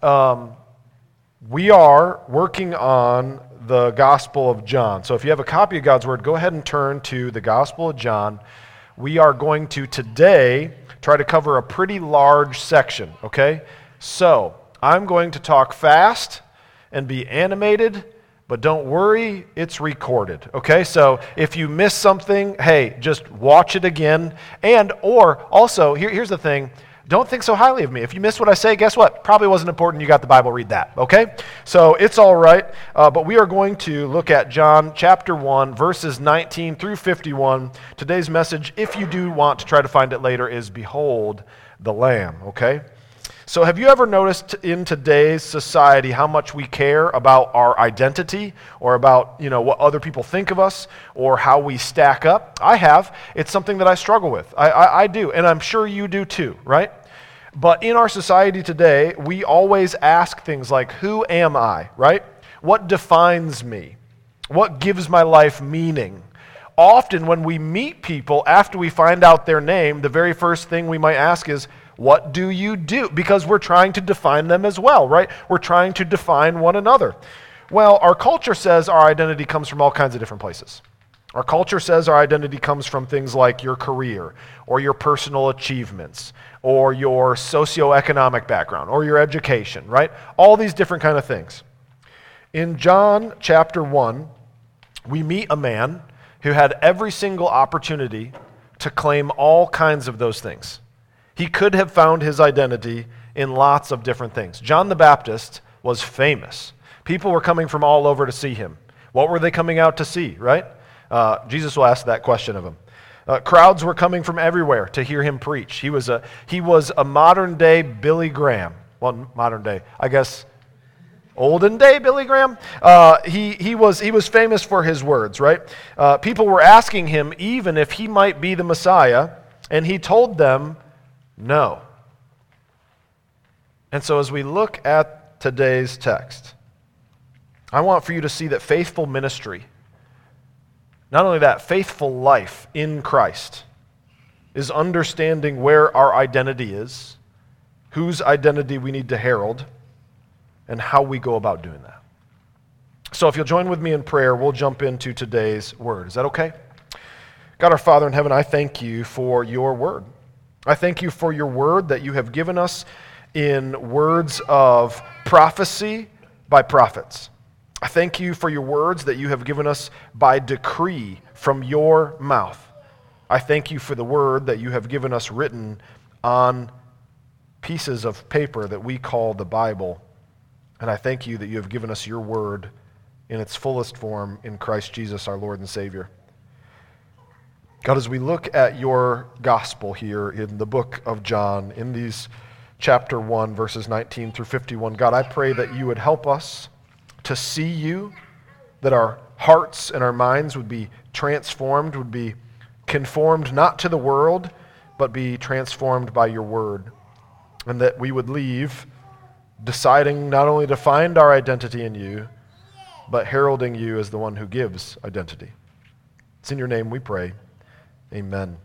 we are working on the Gospel of John. So if you have a copy of God's Word, go ahead and turn to the Gospel of John. We are going to today try to cover a pretty large section, okay? So I'm going to talk fast and be animated, but don't worry, it's recorded, okay? So if you miss something, hey, just watch it again. Or also, here's the thing, don't think so highly of me. If you miss what I say, guess what? Probably wasn't important. You got the Bible, read that, okay? So it's all right. But we are going to look at John chapter 1, verses 19 through 51. Today's message, if you do want to try to find it later, is Behold the Lamb, okay? So have you ever noticed in today's society how much we care about our identity or about, what other people think of us or how we stack up? I have. It's something that I struggle with. I do, and I'm sure you do too, right? But in our society today, we always ask things like, who am I, right? What defines me? What gives my life meaning? Often when we meet people after we find out their name, the very first thing we might ask is, what do you do? Because we're trying to define them as well, right? We're trying to define one another. Well, our culture says our identity comes from all kinds of different places. Our culture says our identity comes from things like your career or your personal achievements or your socioeconomic background or your education, right? All these different kind of things. In John chapter 1, we meet a man who had every single opportunity to claim all kinds of those things. He could have found his identity in lots of different things. John the Baptist was famous. People were coming from all over to see him. What were they coming out to see, right? Jesus will ask that question of him. Crowds were coming from everywhere to hear him preach. He was a modern-day Billy Graham. Well, modern day, I guess, olden day Billy Graham. He was famous for his words, right? People were asking him even if he might be the Messiah, and he told them, no. And so as we look at today's text, I want for you to see that faithful ministry, not only that, faithful life in Christ, is understanding where our identity is, whose identity we need to herald, and how we go about doing that. So if you'll join with me in prayer, we'll jump into today's word. Is that okay? God our Father in heaven, I thank you for your word. I thank you for your word that you have given us in words of prophecy by prophets. I thank you for your words that you have given us by decree from your mouth. I thank you for the word that you have given us written on pieces of paper that we call the Bible. And I thank you that you have given us your word in its fullest form in Christ Jesus, our Lord and Savior. God, as we look at your gospel here in the book of John, in these chapter 1, verses 19 through 51, God, I pray that you would help us to see you, that our hearts and our minds would be transformed, would be conformed not to the world, but be transformed by your word, and that we would leave deciding not only to find our identity in you, but heralding you as the one who gives identity. It's in your name we pray. Amen.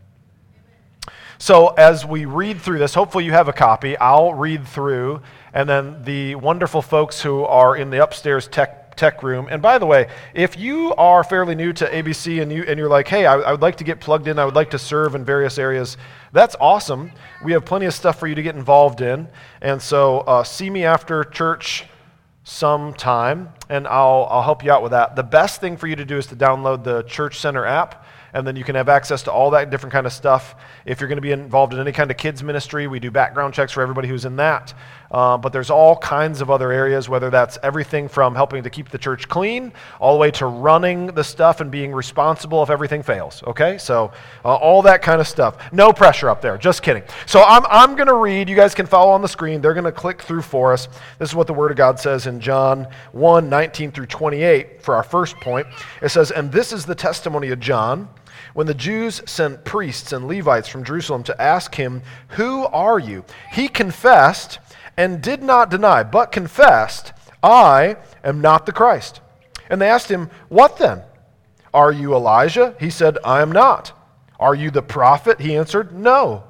So as we read through this, hopefully you have a copy. I'll read through, and then the wonderful folks who are in the upstairs tech room. And by the way, if you are fairly new to ABC and you're like, hey, I would like to get plugged in, I would like to serve in various areas, that's awesome. We have plenty of stuff for you to get involved in. And so see me after church sometime, and I'll help you out with that. The best thing for you to do is to download the Church Center app, and then you can have access to all that different kind of stuff. If you're going to be involved in any kind of kids ministry, we do background checks for everybody who's in that. But there's all kinds of other areas, whether that's everything from helping to keep the church clean, all the way to running the stuff and being responsible if everything fails, okay? So all that kind of stuff. No pressure up there, just kidding. So I'm going to read. You guys can follow on the screen. They're going to click through for us. This is what the Word of God says in John 1, 19 through 28 for our first point. It says, "And this is the testimony of John, when the Jews sent priests and Levites from Jerusalem to ask him, 'Who are you?' He confessed and did not deny, but confessed, 'I am not the Christ.' And they asked him, 'What then? Are you Elijah?' He said, 'I am not.' 'Are you the prophet?' He answered, 'No.'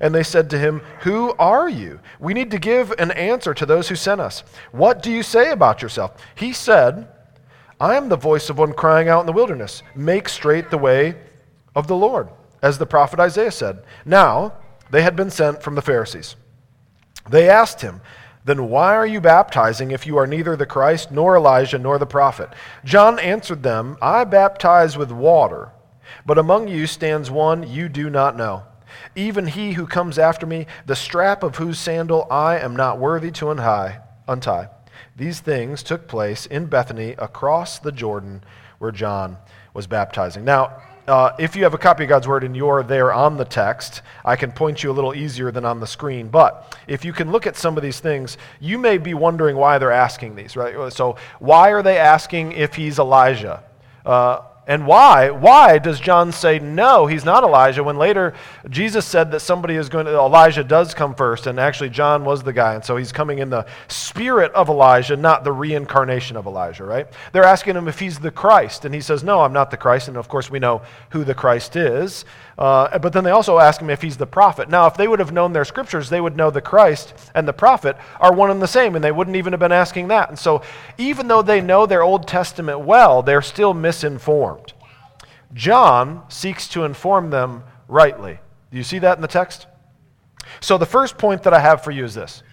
And they said to him, "Who are you? We need to give an answer to those who sent us. What do you say about yourself?" He said, "I am the voice of one crying out in the wilderness, 'Make straight the way of the Lord,' as the prophet Isaiah said." Now, they had been sent from the Pharisees. They asked him, "Then why are you baptizing if you are neither the Christ, nor Elijah, nor the prophet?" John answered them, "I baptize with water, but among you stands one you do not know, even he who comes after me, the strap of whose sandal I am not worthy to untie." These things took place in Bethany across the Jordan where John was baptizing. Now, if you have a copy of God's Word and you're there on the text, I can point you a little easier than on the screen. But if you can look at some of these things, you may be wondering why they're asking these, right? So why are they asking if he's Elijah? And why does John say, no, he's not Elijah, when later Jesus said that Elijah does come first, and actually John was the guy, and so he's coming in the spirit of Elijah, not the reincarnation of Elijah, right? They're asking him if he's the Christ, and he says, no, I'm not the Christ, and of course we know who the Christ is. But then they also ask him if he's the prophet. Now, if they would have known their scriptures, they would know the Christ and the prophet are one and the same, and they wouldn't even have been asking that. And so even though they know their Old Testament well, they're still misinformed. John seeks to inform them rightly. Do you see that in the text? So the first point that I have for you is this.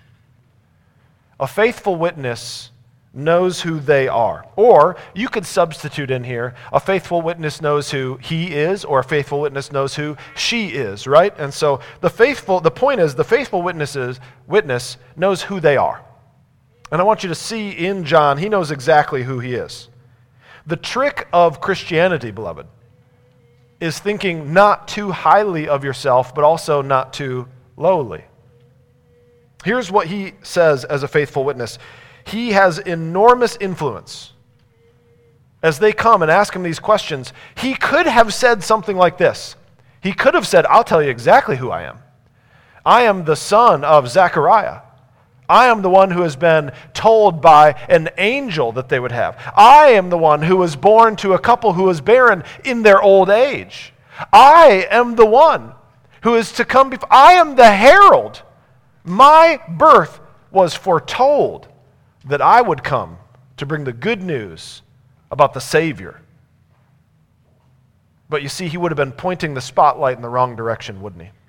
A faithful witness knows who they are. Or you could substitute in here, a faithful witness knows who he is, or a faithful witness knows who she is, right? And so the point is the faithful witness knows who they are. And I want you to see in John, he knows exactly who he is. The trick of Christianity, beloved, is thinking not too highly of yourself, but also not too lowly. Here's what he says as a faithful witness. He has enormous influence. As they come and ask him these questions, he could have said something like this. He could have said, I'll tell you exactly who I am. I am the son of Zechariah. I am the one who has been told by an angel that they would have. I am the one who was born to a couple who was barren in their old age. I am the one who is to come before. I am the herald. My birth was foretold that I would come to bring the good news about the Savior. But you see, he would have been pointing the spotlight in the wrong direction, wouldn't he?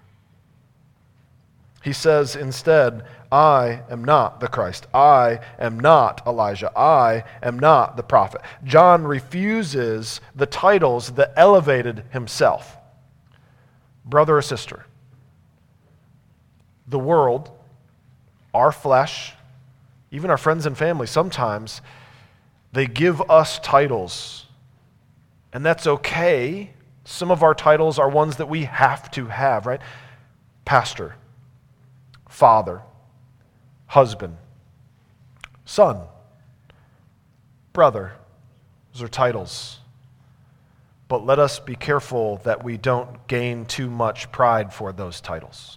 He says instead, I am not the Christ. I am not Elijah. I am not the prophet. John refuses the titles that elevated himself. Brother or sister, the world, our flesh, even our friends and family, sometimes they give us titles, and that's okay. Some of our titles are ones that we have to have, right? Pastor, father, husband, son, brother. Those are titles. But let us be careful that we don't gain too much pride for those titles.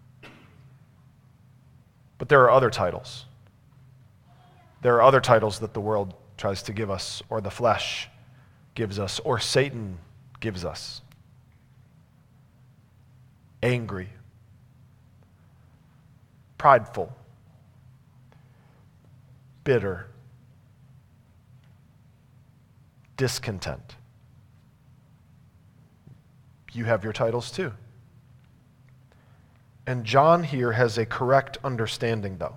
But there are other titles. There are other titles that the world tries to give us, or the flesh gives us, or Satan gives us. Angry, prideful, bitter, discontent. You have your titles too. And John here has a correct understanding, though.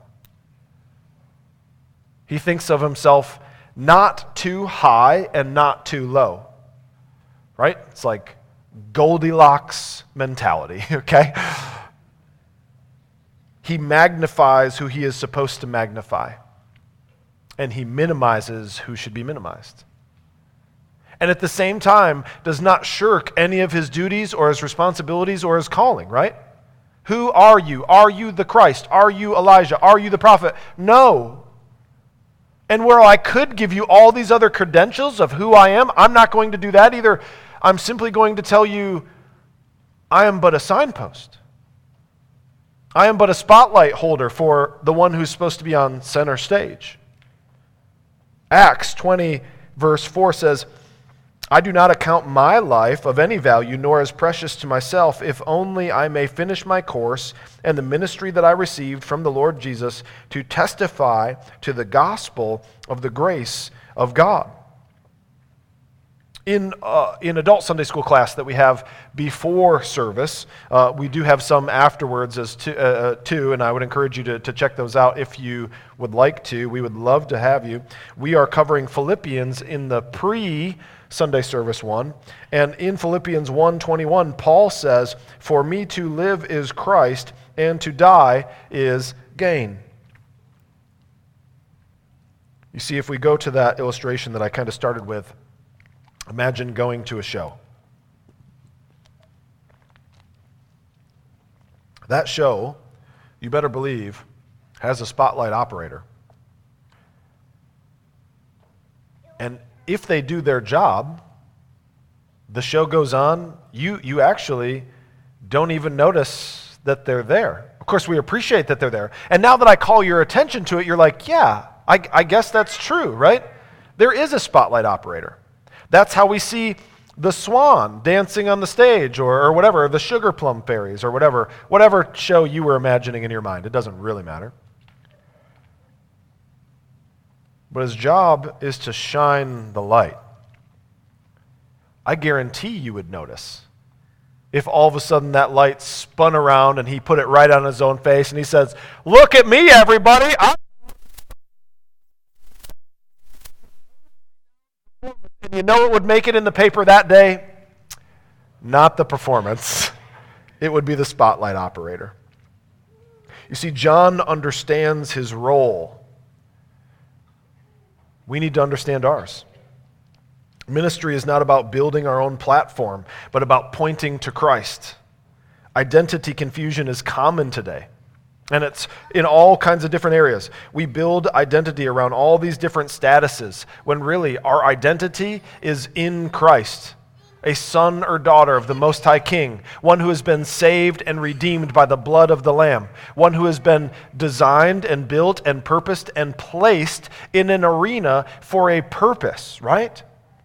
He thinks of himself not too high and not too low. Right? It's like Goldilocks mentality, okay? He magnifies who he is supposed to magnify, and he minimizes who should be minimized. And at the same time, does not shirk any of his duties or his responsibilities or his calling, right? Who are you? Are you the Christ? Are you Elijah? Are you the prophet? No. And where I could give you all these other credentials of who I am, I'm not going to do that either. I'm simply going to tell you, I am but a signpost. I am but a spotlight holder for the one who's supposed to be on center stage. Acts 20, verse 4 says, I do not account my life of any value, nor as precious to myself, if only I may finish my course and the ministry that I received from the Lord Jesus to testify to the gospel of the grace of God. In adult Sunday school class that we have before service, we do have some afterwards as too, and I would encourage you to check those out if you would like to. We would love to have you. We are covering Philippians in the pre-Sunday service one, and in Philippians 1:21, Paul says, "For me to live is Christ, and to die is gain." You see, if we go to that illustration that I kind of started with, imagine going to a show. That show, you better believe, has a spotlight operator. And if they do their job, the show goes on, you actually don't even notice that they're there. Of course, we appreciate that they're there. And now that I call your attention to it, you're like, yeah, I guess that's true, right? There is a spotlight operator. That's how we see the swan dancing on the stage or whatever, the sugar plum fairies or whatever show you were imagining in your mind. It doesn't really matter. But his job is to shine the light. I guarantee you would notice if all of a sudden that light spun around and he put it right on his own face and he says, "Look at me, everybody. And you know what would make it in the paper that day? Not the performance. It would be the spotlight operator. You see, John understands his role. We need to understand ours. Ministry is not about building our own platform, but about pointing to Christ. Identity confusion is common today. And it's in all kinds of different areas. We build identity around all these different statuses, when really our identity is in Christ, a son or daughter of the Most High King, one who has been saved and redeemed by the blood of the Lamb, one who has been designed and built and purposed and placed in an arena for a purpose, right?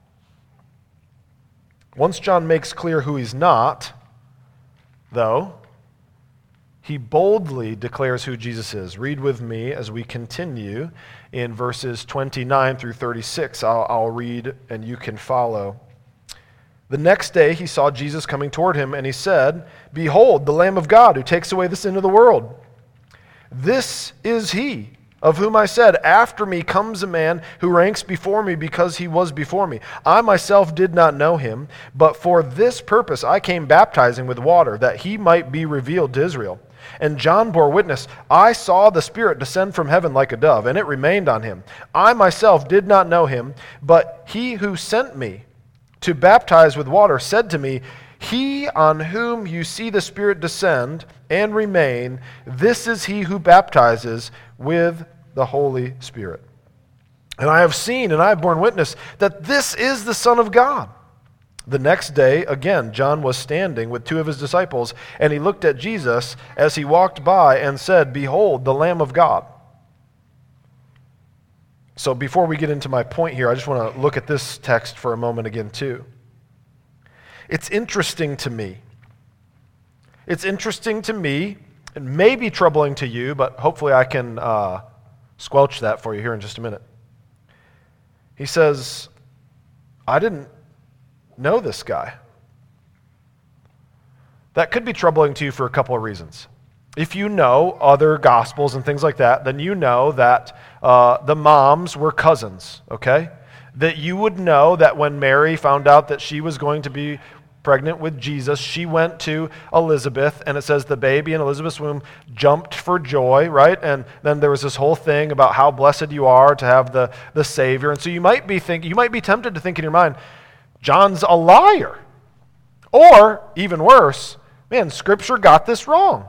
Once John makes clear who he's not, though, he boldly declares who Jesus is. Read with me as we continue in verses 29 through 36. I'll read and you can follow. The next day he saw Jesus coming toward him, and he said, "Behold, the Lamb of God who takes away the sin of the world. This is he of whom I said, after me comes a man who ranks before me because he was before me. I myself did not know him, but for this purpose I came baptizing with water, that he might be revealed to Israel. And John bore witness, I saw the Spirit descend from heaven like a dove, and it remained on him. I myself did not know him, but he who sent me to baptize with water said to me, He on whom you see the Spirit descend and remain, this is he who baptizes with the Holy Spirit. And I have seen and I have borne witness that this is the Son of God." The next day, again, John was standing with two of his disciples, and he looked at Jesus as he walked by and said, "Behold, the Lamb of God." So before we get into my point here, I just want to look at this text for a moment again, too. It's interesting to me. It's interesting to me. It may be troubling to you, but hopefully I can squelch that for you here in just a minute. He says, I didn't know this guy. That could be troubling to you for a couple of reasons. If you know other gospels and things like that, then you know that the moms were cousins, okay? That you would know that when Mary found out that she was going to be pregnant with Jesus, she went to Elizabeth, and it says the baby in Elizabeth's womb jumped for joy, right? And then there was this whole thing about how blessed you are to have the Savior. And so you might be tempted to think in your mind, John's a liar. Or, even worse, man, Scripture got this wrong.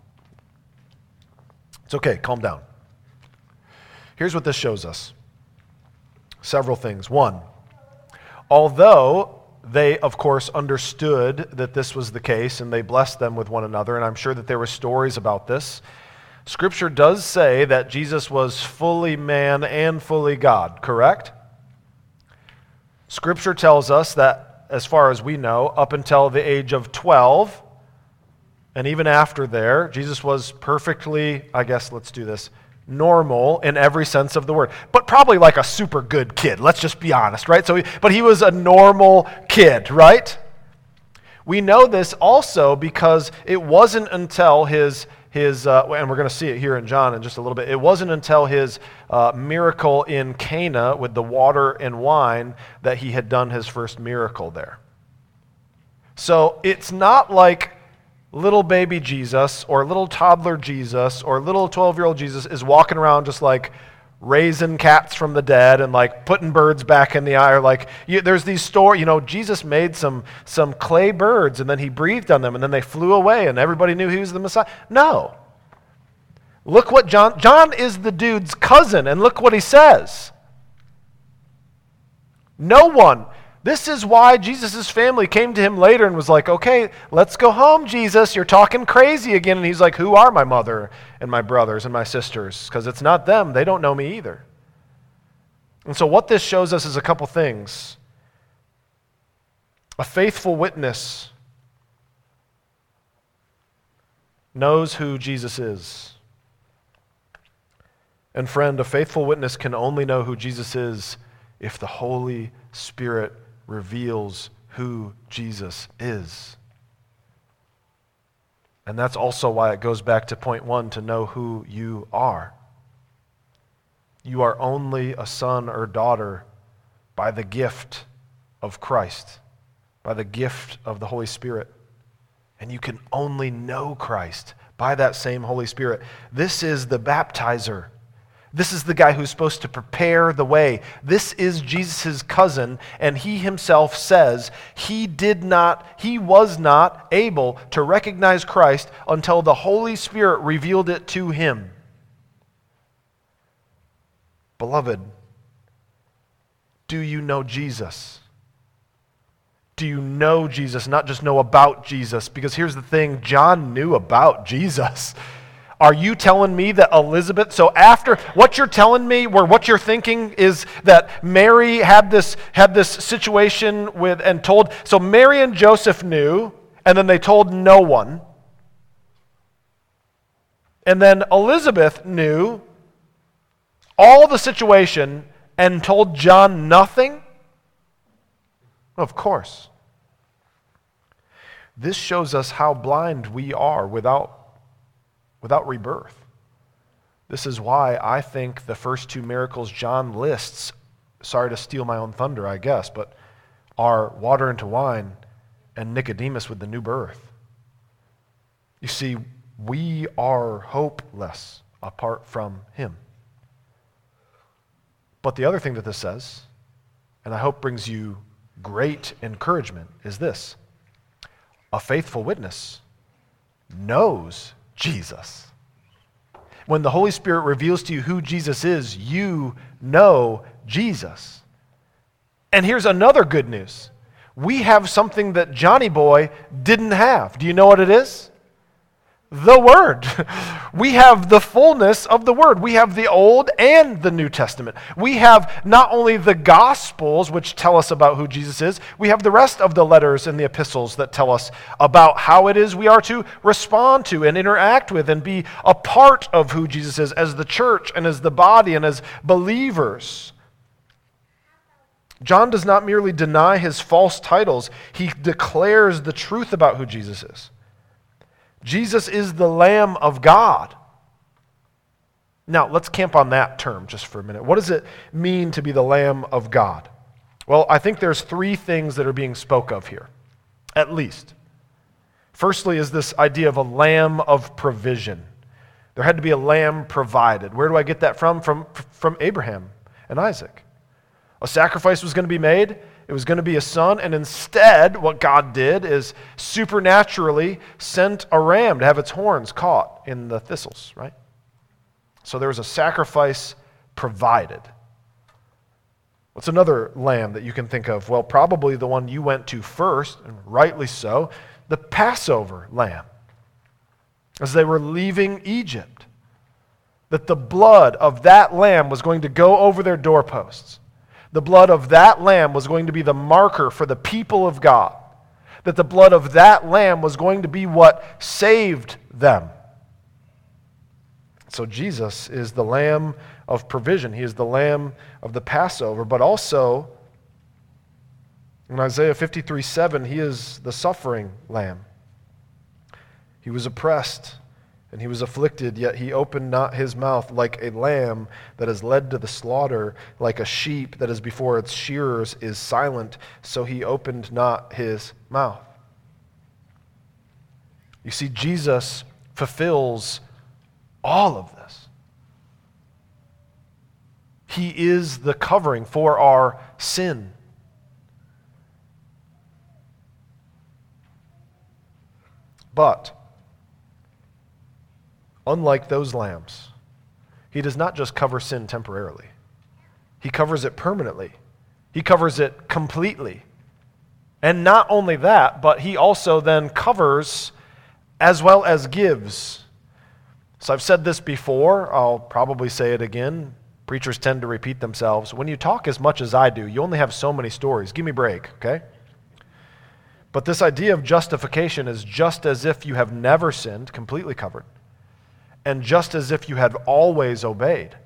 It's okay, calm down. Here's what this shows us. Several things. One, although they, of course, understood that this was the case and they blessed them with one another, and I'm sure that there were stories about this, Scripture does say that Jesus was fully man and fully God, correct? Scripture tells us that, as far as we know, up until the age of 12, and even after there, Jesus was perfectly, normal in every sense of the word. But probably like a super good kid, let's just be honest, right? But he was a normal kid, right? We know this also because it wasn't until his and we're going to see it here in John in just a little bit, it wasn't until his miracle in Cana with the water and wine that he had done his first miracle there. So it's not like little baby Jesus or little toddler Jesus or little 12-year-old Jesus is walking around just like raising cats from the dead and like putting birds back in the eye, or there's these stories, Jesus made some clay birds and then he breathed on them and then they flew away and everybody knew he was the Messiah. No. Look what John is the dude's cousin, and look what he says. No one. This is why Jesus' family came to him later and was like, okay, let's go home, Jesus. You're talking crazy again. And he's like, who are my mother and my brothers and my sisters? Because it's not them. They don't know me either. And so what this shows us is a couple things. A faithful witness knows who Jesus is. And friend, a faithful witness can only know who Jesus is if the Holy Spirit reveals who Jesus is. And that's also why it goes back to point 1, to know who you are. You are only a son or daughter by the gift of Christ, by the gift of the Holy Spirit. And you can only know Christ by that same Holy Spirit. This is the baptizer. This is the guy who's supposed to prepare the way. This is Jesus' cousin, and he himself says he was not able to recognize Christ until the Holy Spirit revealed it to him. Beloved, do you know Jesus? Do you know Jesus, not just know about Jesus? Because here's the thing, John knew about Jesus. Are you telling me that Elizabeth, so after what you're telling me, or what you're thinking is that Mary had this situation with and told, so Mary and Joseph knew, and then they told no one. And then Elizabeth knew all the situation and told John nothing? Of course. This shows us how blind we are without rebirth. This is why I think the first 2 miracles John lists, sorry to steal my own thunder, I guess, but are water into wine and Nicodemus with the new birth. You see, we are hopeless apart from him. But the other thing that this says, and I hope brings you great encouragement, is this. A faithful witness knows Jesus. When the Holy Spirit reveals to you who Jesus is, you know Jesus. And here's another good news. We have something that Johnny Boy didn't have. Do you know what it is? The Word. We have the fullness of the Word. We have the Old and the New Testament. We have not only the Gospels, which tell us about who Jesus is, we have the rest of the letters and the epistles that tell us about how it is we are to respond to and interact with and be a part of who Jesus is as the church and as the body and as believers. John does not merely deny his false titles, he declares the truth about who Jesus is. Jesus is the Lamb of God. Now, let's camp on that term just for a minute. What does it mean to be the Lamb of God? Well, I think there's 3 things that are being spoke of here, at least. Firstly is this idea of a lamb of provision. There had to be a lamb provided. Where do I get that from? From Abraham and Isaac. A sacrifice was going to be made. It was going to be a son, and instead what God did is supernaturally sent a ram to have its horns caught in the thistles, right? So there was a sacrifice provided. What's another lamb that you can think of? Well, probably the one you went to first, and rightly so, the Passover lamb. As they were leaving Egypt, that the blood of that lamb was going to go over their doorposts. the blood of that lamb was going to be the marker for the people of God, that the blood of that lamb was going to be what saved them. So Jesus is the lamb of provision. He is the lamb of the Passover, but also in Isaiah 53:7, he is the suffering lamb. He was oppressed and he was afflicted, yet he opened not his mouth, like a lamb that is led to the slaughter, like a sheep that is before its shearers is silent, so he opened not his mouth. You see, Jesus fulfills all of this. He is the covering for our sin. But unlike those lambs, he does not just cover sin temporarily. He covers it permanently. He covers it completely. And not only that, but he also then covers as well as gives. So I've said this before, I'll probably say it again. Preachers tend to repeat themselves. When you talk as much as I do, you only have so many stories. Give me a break, okay? But this idea of justification is just as if you have never sinned, completely covered, and just as if you had always obeyed.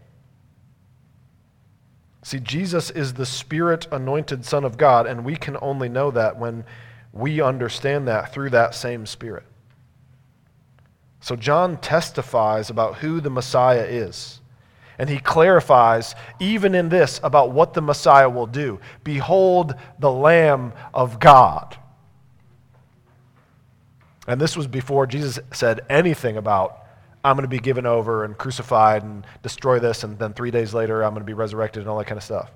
See, Jesus is the Spirit-anointed Son of God, and we can only know that when we understand that through that same Spirit. So John testifies about who the Messiah is, and he clarifies, even in this, about what the Messiah will do. Behold the Lamb of God. And this was before Jesus said anything about, I'm going to be given over and crucified and destroy this, and then 3 days later I'm going to be resurrected and all that kind of stuff.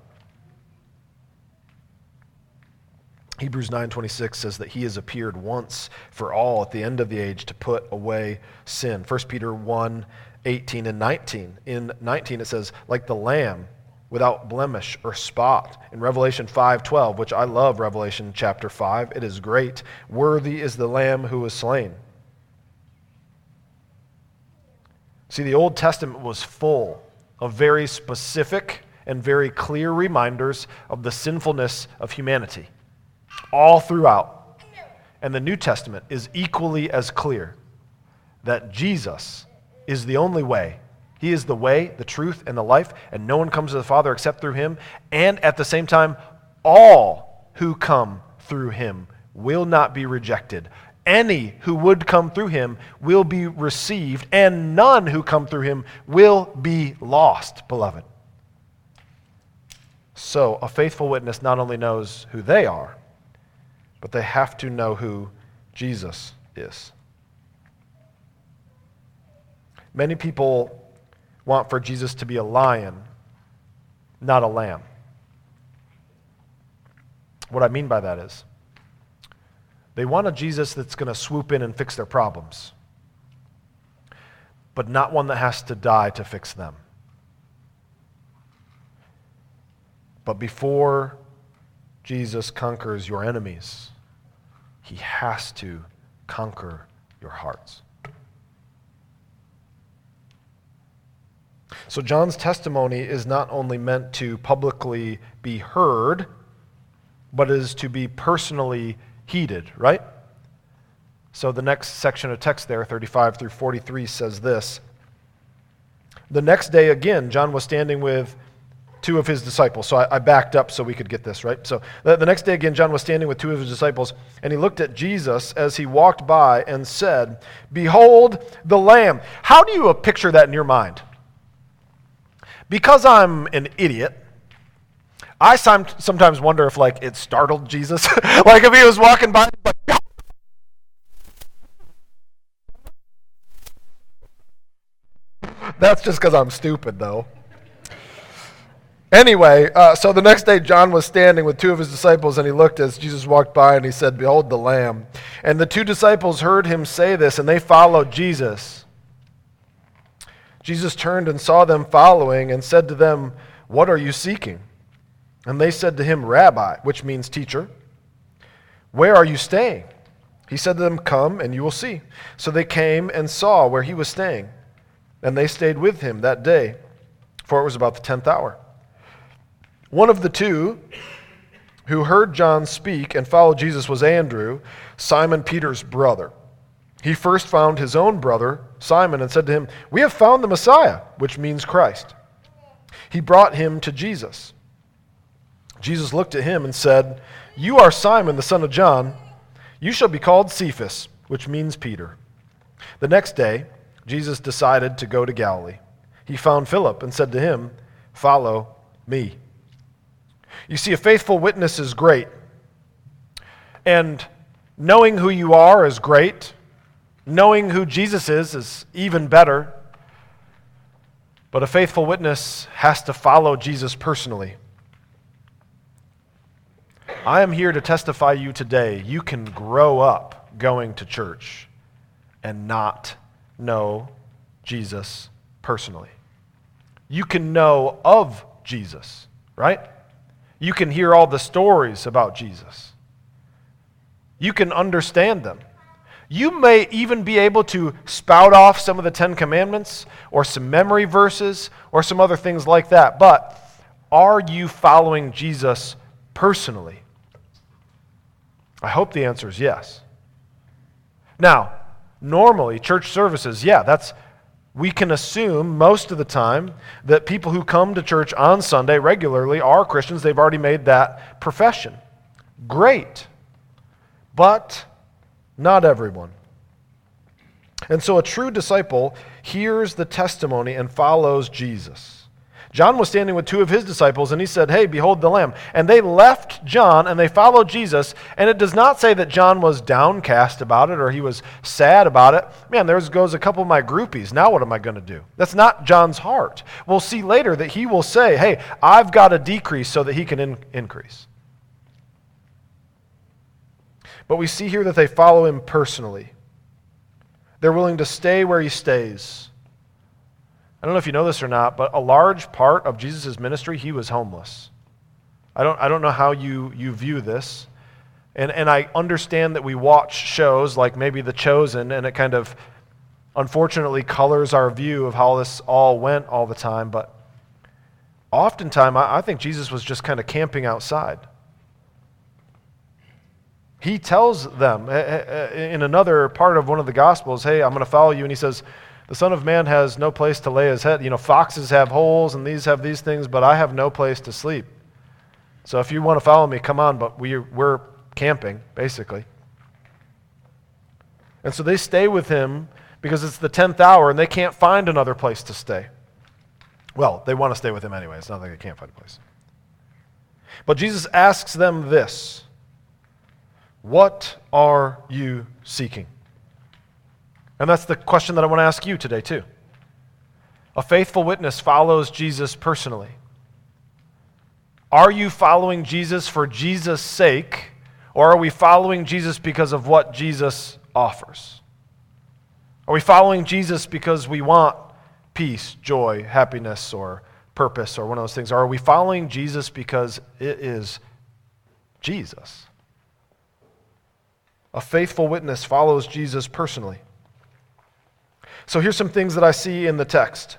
Hebrews 9:26 says that he has appeared once for all at the end of the age to put away sin. 1 Peter 1:18 and 19. In 19 it says, like the lamb without blemish or spot. In Revelation 5:12, which I love Revelation chapter 5, it is great. Worthy is the Lamb who was slain. See, the Old Testament was full of very specific and very clear reminders of the sinfulness of humanity, all throughout. And the New Testament is equally as clear that Jesus is the only way. He is the way, the truth, and the life, and no one comes to the Father except through him. And at the same time, all who come through him will not be rejected. Any who would come through him will be received, and none who come through him will be lost, beloved. So a faithful witness not only knows who they are, but they have to know who Jesus is. Many people want for Jesus to be a lion, not a lamb. What I mean by that is, they want a Jesus that's going to swoop in and fix their problems, but not one that has to die to fix them. But before Jesus conquers your enemies, he has to conquer your hearts. So John's testimony is not only meant to publicly be heard, but is to be personally heeded, right? So the next section of text there, 35 through 43, says this. The next day again, John was standing with two of his disciples. So I backed up so we could get this, right? So the next day again, John was standing with two of his disciples, and he looked at Jesus as he walked by and said, "Behold the Lamb." How do you picture that in your mind? Because I'm an idiot, I sometimes wonder if it startled Jesus. Like if he was walking by, like, that's just because I'm stupid, though. Anyway, so the next day John was standing with two of his disciples, and he looked as Jesus walked by, and he said, "Behold the Lamb." And the two disciples heard him say this, and they followed Jesus. Jesus turned and saw them following and said to them, "What are you seeking?" And they said to him, "Rabbi," which means teacher, "where are you staying?" He said to them, "Come and you will see." So they came and saw where he was staying, and they stayed with him that day, for it was about the 10th hour. One of the two who heard John speak and followed Jesus was Andrew, Simon Peter's brother. He first found his own brother, Simon, and said to him, "We have found the Messiah," which means Christ. He brought him to Jesus. Jesus looked at him and said, "You are Simon, the son of John. You shall be called Cephas," which means Peter. The next day, Jesus decided to go to Galilee. He found Philip and said to him, "Follow me." You see, a faithful witness is great. And knowing who you are is great. Knowing who Jesus is even better. But a faithful witness has to follow Jesus personally. I am here to testify you today, you can grow up going to church and not know Jesus personally. You can know of Jesus, right? You can hear all the stories about Jesus. You can understand them. You may even be able to spout off some of the 10 Commandments or some memory verses or some other things like that. But are you following Jesus personally? I hope the answer is yes. Now, normally, church services, we can assume most of the time that people who come to church on Sunday regularly are Christians. They've already made that profession. Great. But not everyone. And so a true disciple hears the testimony and follows Jesus. John was standing with two of his disciples, and he said, "Hey, behold the Lamb." And they left John, and they followed Jesus. And it does not say that John was downcast about it, or he was sad about it. Man, there goes a couple of my groupies. Now what am I going to do? That's not John's heart. We'll see later that he will say, "Hey, I've got to decrease so that he can increase." But we see here that they follow him personally. They're willing to stay where he stays. I don't know if you know this or not, but a large part of Jesus' ministry, he was homeless. I don't know how you view this. And I understand that we watch shows like maybe The Chosen, and it kind of unfortunately colors our view of how this all went all the time. But oftentimes, I think Jesus was just kind of camping outside. He tells them in another part of one of the Gospels, "Hey, I'm going to follow you." And he says, "The Son of Man has no place to lay his head. You know, foxes have holes and these have these things, but I have no place to sleep. So if you want to follow me, come on." But we're camping, basically. And so they stay with him because it's the 10th hour and they can't find another place to stay. Well, they want to stay with him anyway. It's not like they can't find a place. But Jesus asks them this: what are you seeking? And that's the question that I want to ask you today too. A faithful witness follows Jesus personally. Are you following Jesus for Jesus' sake, or are we following Jesus because of what Jesus offers? Are we following Jesus because we want peace, joy, happiness, or purpose, or one of those things? Or are we following Jesus because it is Jesus? A faithful witness follows Jesus personally. So here's some things that I see in the text.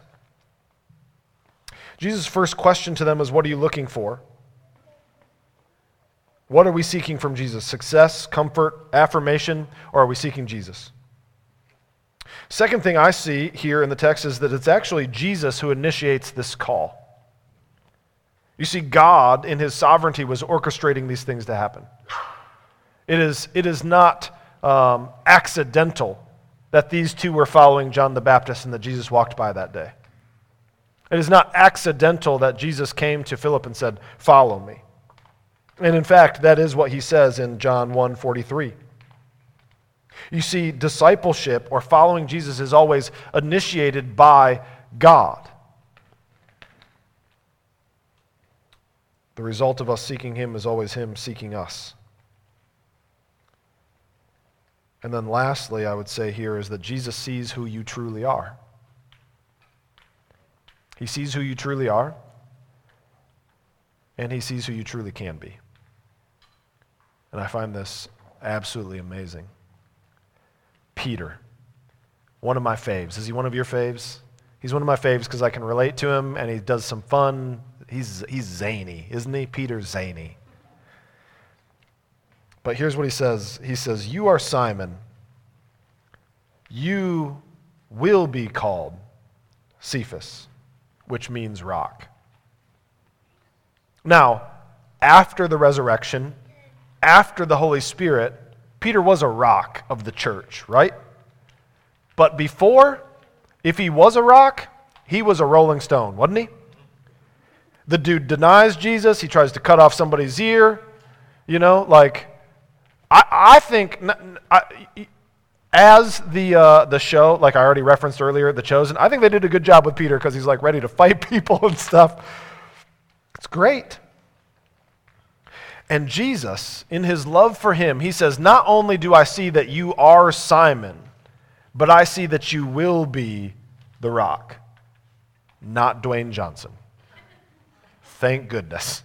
Jesus' first question to them is, what are you looking for? What are we seeking from Jesus? Success, comfort, affirmation, or are we seeking Jesus? Second thing I see here in the text is that it's actually Jesus who initiates this call. You see, God in his sovereignty was orchestrating these things to happen. It is not accidental that these two were following John the Baptist and that Jesus walked by that day. It is not accidental that Jesus came to Philip and said, "Follow me." And in fact, that is what he says in John 1:43. You see, discipleship or following Jesus is always initiated by God. The result of us seeking him is always him seeking us. And then lastly, I would say here is that Jesus sees who you truly are. He sees who you truly are, and he sees who you truly can be. And I find this absolutely amazing. Peter, one of my faves. Is he one of your faves? He's one of my faves because I can relate to him, and he does some fun, He's zany, isn't he? Peter's zany. But here's what he says. He says, "You are Simon. You will be called Cephas," which means rock. Now, after the resurrection, after the Holy Spirit, Peter was a rock of the church, right? But before, if he was a rock, he was a rolling stone, wasn't he? The dude denies Jesus. He tries to cut off somebody's ear. I think as the show, like I already referenced earlier, The Chosen, I think they did a good job with Peter because he's like ready to fight people and stuff. It's great. And Jesus, in his love for him, he says, "Not only do I see that you are Simon, but I see that you will be the rock, not Dwayne Johnson." Thank goodness.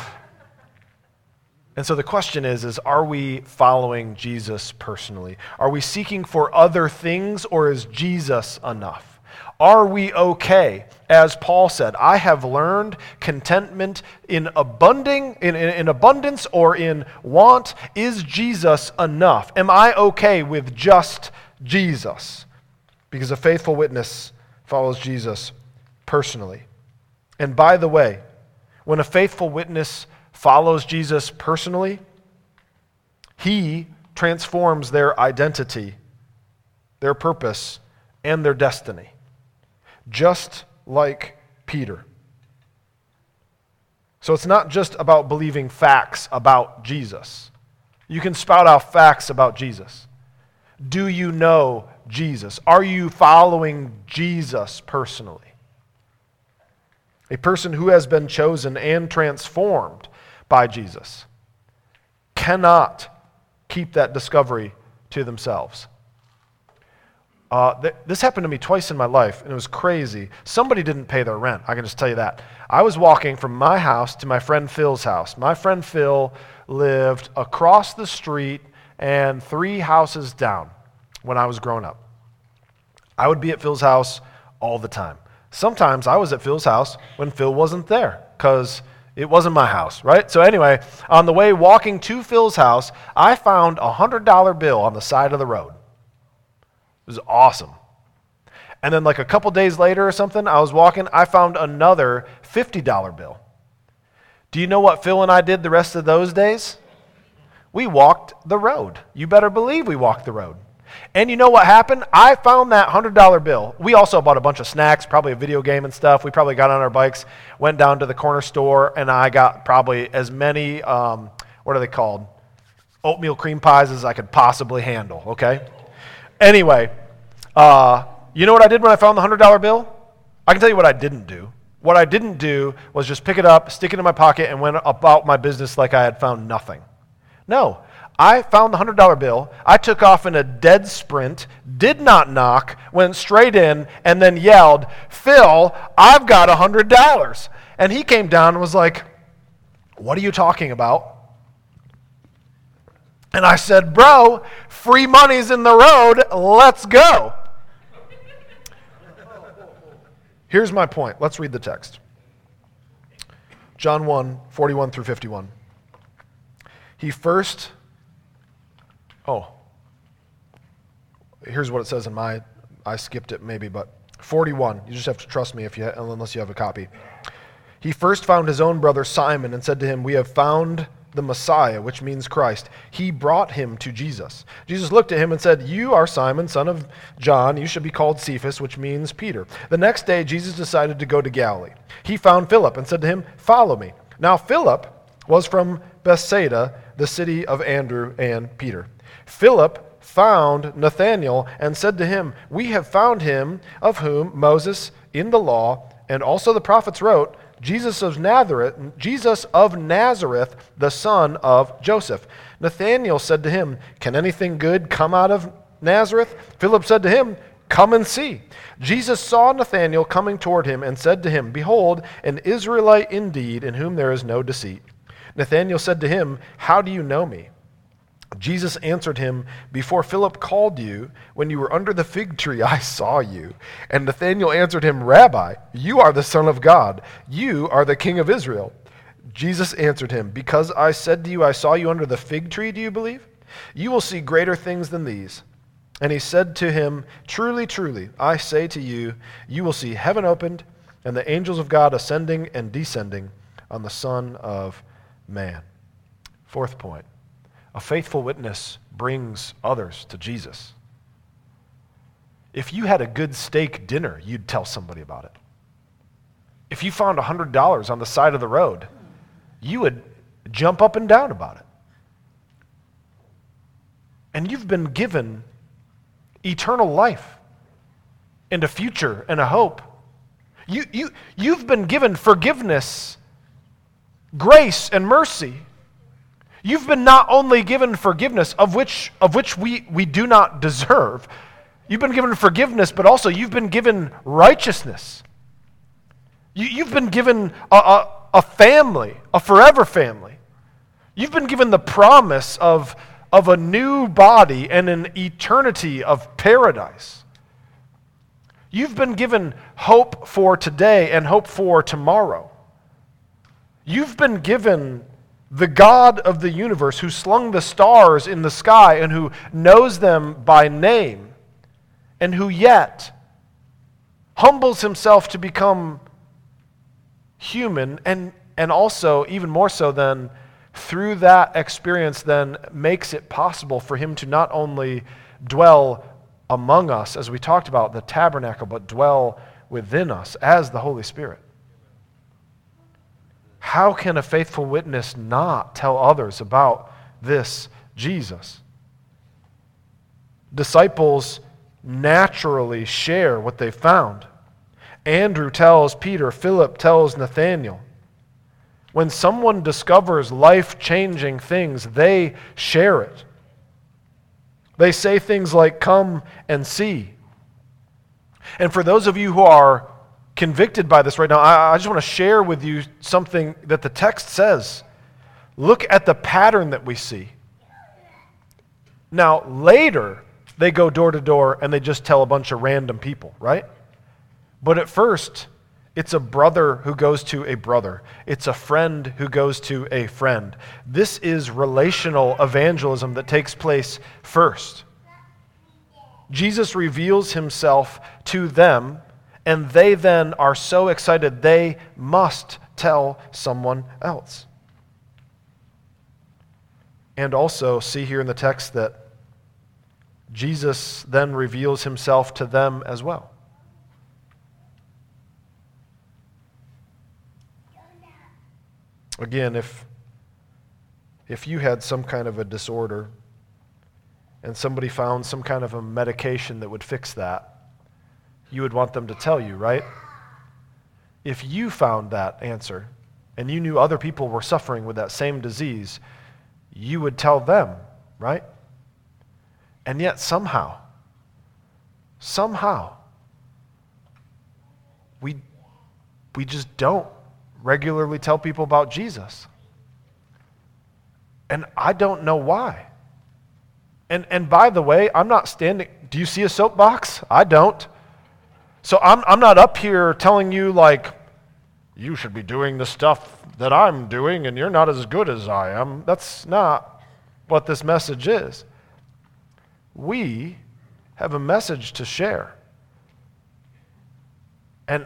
And so the question is are we following Jesus personally? Are we seeking for other things, or is Jesus enough? Are we okay? As Paul said, "I have learned contentment in abundance or in want. Is Jesus enough? Am I okay with just Jesus?" Because a faithful witness follows Jesus personally. And by the way, when a faithful witness follows Jesus personally, he transforms their identity, their purpose, and their destiny. Just like Peter. So it's not just about believing facts about Jesus. You can spout out facts about Jesus. Do you know Jesus? Are you following Jesus personally? A person who has been chosen and transformed by Jesus cannot keep that discovery to themselves. This happened to me twice in my life, and it was crazy. Somebody didn't pay their rent, I can just tell you that. I was walking from my house to my friend Phil's house. My friend Phil lived across the street and 3 houses down when I was growing up. I would be at Phil's house all the time. Sometimes I was at Phil's house when Phil wasn't there, because it wasn't my house, right? So anyway, on the way walking to Phil's house, I found a $100 bill on the side of the road. It was awesome. And then like a couple days later or something, I was walking, I found another $50 bill. Do you know what Phil and I did the rest of those days? We walked the road. You better believe we walked the road. And you know what happened? I found that $100 bill. We also bought a bunch of snacks, probably a video game and stuff. We probably got on our bikes, went down to the corner store, and I got probably as many, what are they called? Oatmeal cream pies as I could possibly handle, okay? Anyway, you know what I did when I found the $100 bill? I can tell you what I didn't do. What I didn't do was just pick it up, stick it in my pocket, and went about my business like I had found nothing. No. I found the $100 bill, I took off in a dead sprint, did not knock, went straight in, and then yelled, "Phil, I've got $100. And he came down and was like, "What are you talking about?" And I said, "Bro, free money's in the road, let's go." Here's my point. Let's read the text. John 1, 41 through 51. Here's what it says in I skipped it maybe, but 41. You just have to trust me unless you have a copy. He first found his own brother Simon and said to him, "We have found the Messiah," which means Christ. He brought him to Jesus. Jesus looked at him and said, "You are Simon, son of John. You should be called Cephas," which means Peter. The next day, Jesus decided to go to Galilee. He found Philip and said to him, "Follow me." Now Philip was from Bethsaida, the city of Andrew and Peter. Philip found Nathanael and said to him, "We have found him of whom Moses in the law and also the prophets wrote, Jesus of Nazareth, the son of Joseph." Nathanael said to him, "Can anything good come out of Nazareth?" Philip said to him, "Come and see." Jesus saw Nathanael coming toward him and said to him, "Behold, an Israelite indeed, in whom there is no deceit." Nathanael said to him, "How do you know me?" Jesus answered him, "Before Philip called you, when you were under the fig tree, I saw you." And Nathanael answered him, "Rabbi, you are the Son of God. You are the King of Israel." Jesus answered him, "Because I said to you, I saw you under the fig tree, do you believe? You will see greater things than these." And he said to him, "Truly, truly, I say to you, you will see heaven opened and the angels of God ascending and descending on the Son of Man." Fourth point. A faithful witness brings others to Jesus. If you had a good steak dinner, you'd tell somebody about it. If you found $100 on the side of the road, you would jump up and down about it. And you've been given eternal life and a future and a hope. You've been given forgiveness, grace, and mercy. You've been not only given forgiveness, of which we do not deserve. You've been given forgiveness, but also you've been given righteousness. You've been given a family, a forever family. You've been given the promise of a new body and an eternity of paradise. You've been given hope for today and hope for tomorrow. You've been given the God of the universe who slung the stars in the sky and who knows them by name and who yet humbles himself to become human and also, even more so than through that experience, then makes it possible for him to not only dwell among us, as we talked about, the tabernacle, but dwell within us as the Holy Spirit. How can a faithful witness not tell others about this Jesus? Disciples naturally share what they found. Andrew tells Peter, Philip tells Nathanael. When someone discovers life-changing things, they share it. They say things like, "Come and see." And for those of you who are convicted by this right now, I just want to share with you something that the text says. Look at the pattern that we see. Now, later, they go door to door and they just tell a bunch of random people, right? But at first, it's a brother who goes to a brother. It's a friend who goes to a friend. This is relational evangelism that takes place first. Jesus reveals himself to them, and they then are so excited they must tell someone else. And also see here in the text that Jesus then reveals himself to them as well. Again, if you had some kind of a disorder and somebody found some kind of a medication that would fix that, you would want them to tell you, right? If you found that answer and you knew other people were suffering with that same disease, you would tell them, right? And yet somehow, we just don't regularly tell people about Jesus. And I don't know why. And by the way, I'm not standing, do you see a soapbox? I don't. So I'm not up here telling you like, you should be doing the stuff that I'm doing and you're not as good as I am. That's not what this message is. We have a message to share. And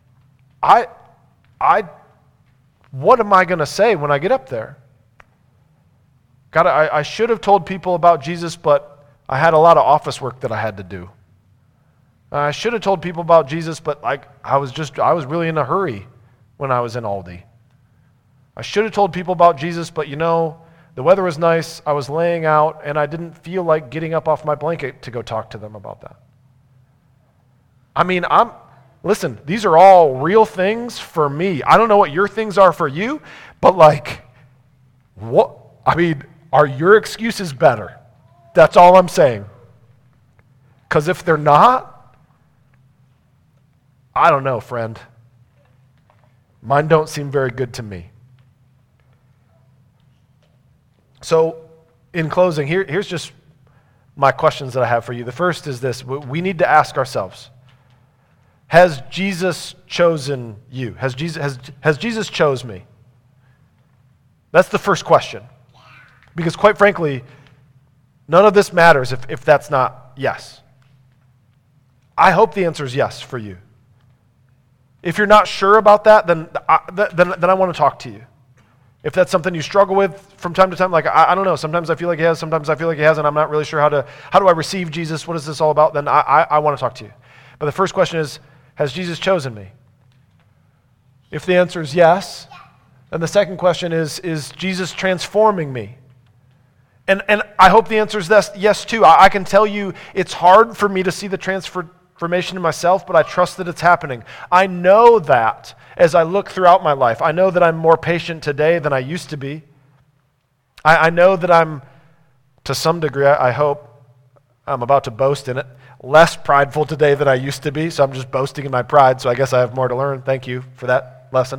what am I going to say when I get up there? God, I should have told people about Jesus, but I had a lot of office work that I had to do. I should have told people about Jesus, but I was really in a hurry when I was in Aldi. I should have told people about Jesus, but the weather was nice, I was laying out, and I didn't feel like getting up off my blanket to go talk to them about that. Listen, these are all real things for me. I don't know what your things are for you, but are your excuses better? That's all I'm saying. Because if they're not, I don't know, friend. Mine don't seem very good to me. So, in closing, here's just my questions that I have for you. The first is this. We need to ask ourselves, has Jesus chosen you? Has Jesus chose me? That's the first question. Because quite frankly, none of this matters if that's not yes. I hope the answer is yes for you. If you're not sure about that, then I want to talk to you. If that's something you struggle with from time to time, like, I don't know, sometimes I feel like he has, sometimes I feel like he hasn't, I'm not really sure how do I receive Jesus, what is this all about, then I want to talk to you. But the first question is, has Jesus chosen me? If the answer is yes, then the second question is Jesus transforming me? And I hope the answer is yes too. I can tell you it's hard for me to see the transformation in myself, but I trust that it's happening. I know that as I look throughout my life. I know that I'm more patient today than I used to be. I know that I'm, to some degree, I hope, I'm about to boast in it, less prideful today than I used to be, so I'm just boasting in my pride, so I guess I have more to learn. Thank you for that lesson.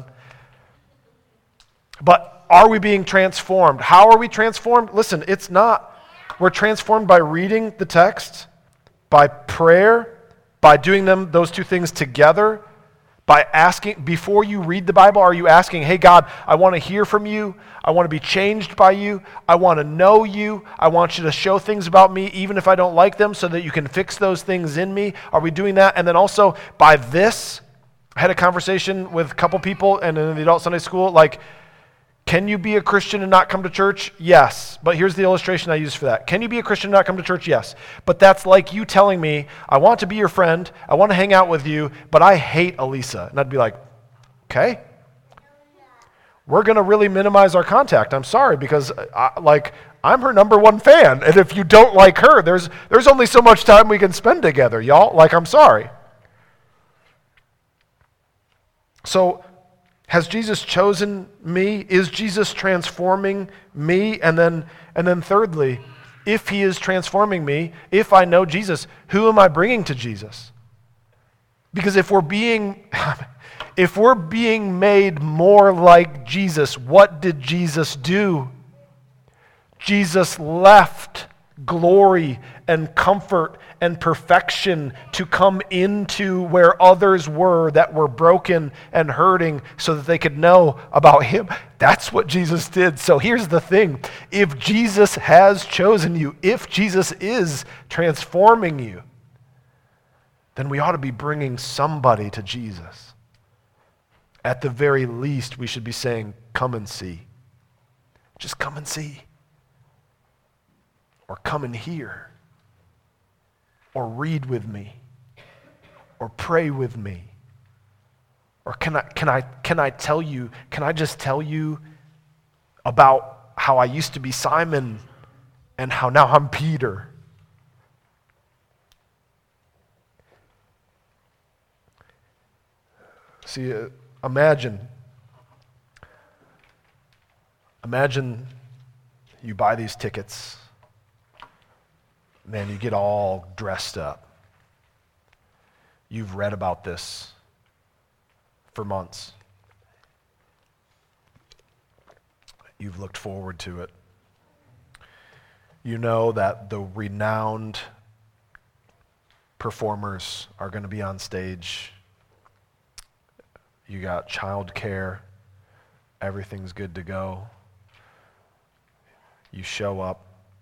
But are we being transformed? How are we transformed? Listen, it's not. We're transformed by reading the text, by prayer, by doing those two things together, by asking, before you read the Bible, are you asking, hey God, I want to hear from you, I want to be changed by you, I want to know you, I want you to show things about me even if I don't like them so that you can fix those things in me? Are we doing that? And then also, by this, I had a conversation with a couple people and in the adult Sunday school, like, can you be a Christian and not come to church? Yes. But here's the illustration I use for that. Can you be a Christian and not come to church? Yes. But that's like you telling me, I want to be your friend, I want to hang out with you, but I hate Elisa. And I'd be like, okay. We're going to really minimize our contact. I'm sorry, because I'm her number one fan. And if you don't like her, there's only so much time we can spend together, y'all. Like, I'm sorry. So, has Jesus chosen me? Is Jesus transforming me? And then thirdly, if he is transforming me, if I know Jesus, who am I bringing to Jesus? Because if we're being made more like Jesus, what did Jesus do? Jesus left glory and comfort and perfection to come into where others were that were broken and hurting so that they could know about him. That's what Jesus did. So here's the thing. If Jesus has chosen you, if Jesus is transforming you, then we ought to be bringing somebody to Jesus. At the very least, we should be saying, come and see. Just come and see. Or come and hear, or read with me, or pray with me, or can I tell you? Can I just tell you about how I used to be Simon and how now I'm Peter? See, imagine you buy these tickets. Man, you get all dressed up. You've read about this for months. You've looked forward to it. You know that the renowned performers are going to be on stage. You got childcare. Everything's good to go. You show up.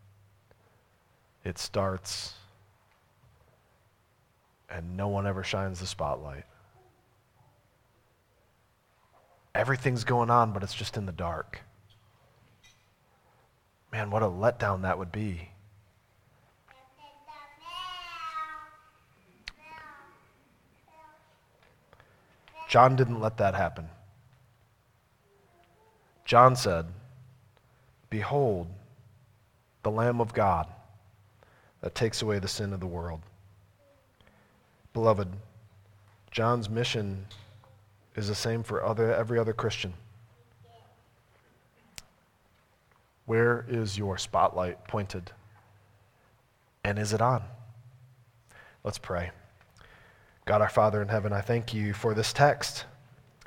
It starts, and no one ever shines the spotlight. Everything's going on, but it's just in the dark. Man, what a letdown that would be. John didn't let that happen. John said, "Behold, the Lamb of God that takes away the sin of the world." Beloved, John's mission is the same for every other Christian. Where is your spotlight pointed? And is it on? Let's pray. God our Father in heaven, I thank you for this text.